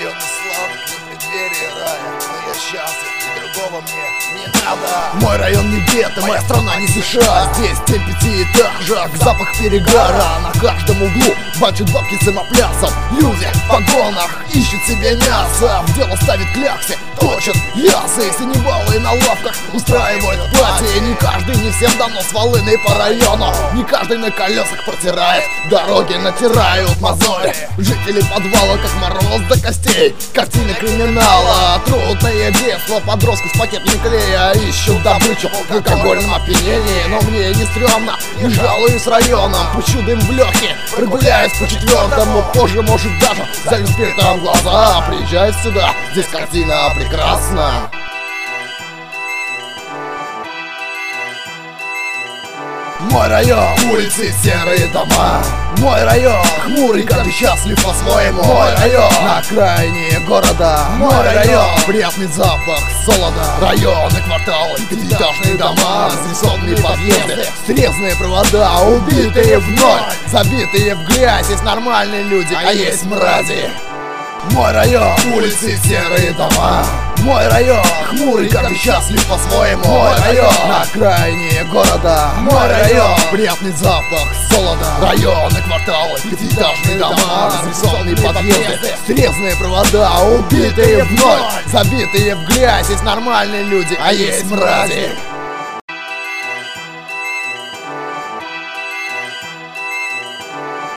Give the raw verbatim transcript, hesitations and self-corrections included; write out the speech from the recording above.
район славных на преддверии рая, но я счастлив, и другого мне не надо. Мой район не гетто, моя страна не США. Здесь тень пятиэтажек, запах перегара. На каждом углу бачат бабки с самоплясом. Люди в погонах ищут себе мясо, в дело ставят кляксы, точат ясы. Синебалы на лавках устраивают пати. Не каждый, не всем дано с волыной по району. Не каждый на колесах протирает дороги, натирают мозоли жители подвала, как мороз до костей. Картины криминала, трудное детство подростков с пакетами клея ищут добычу в алкогольном опьянении. Но мне не стрёмно, не жалуюсь районом. Пущу дым в легкие, прогуляюсь по четвертому. Позже, может, даже залью спиртом глаза. Приезжай сюда, здесь картина прекрасна. Мой район, улицы, серые дома. Мой район, хмурый, как и счастлив по-своему. Мой район, на окраине города. Мой район, приятный запах солода. Районы, кварталы, пятиэтажные дома, срисованные подъезды, срезанные провода, убитые вновь, забитые в грязь. Есть нормальные люди, а есть мрази. Мой район, улицы, серые дома. Мой район, хмурый, как и счастлив по-своему. Мой район, на окраине города. Мой район, приятный запах солода. Районы, кварталы, пятиэтажные дома, разрисованные подъезды, срезанные провода, убитые вновь, забитые в грязь. Есть нормальные люди, а есть мрази.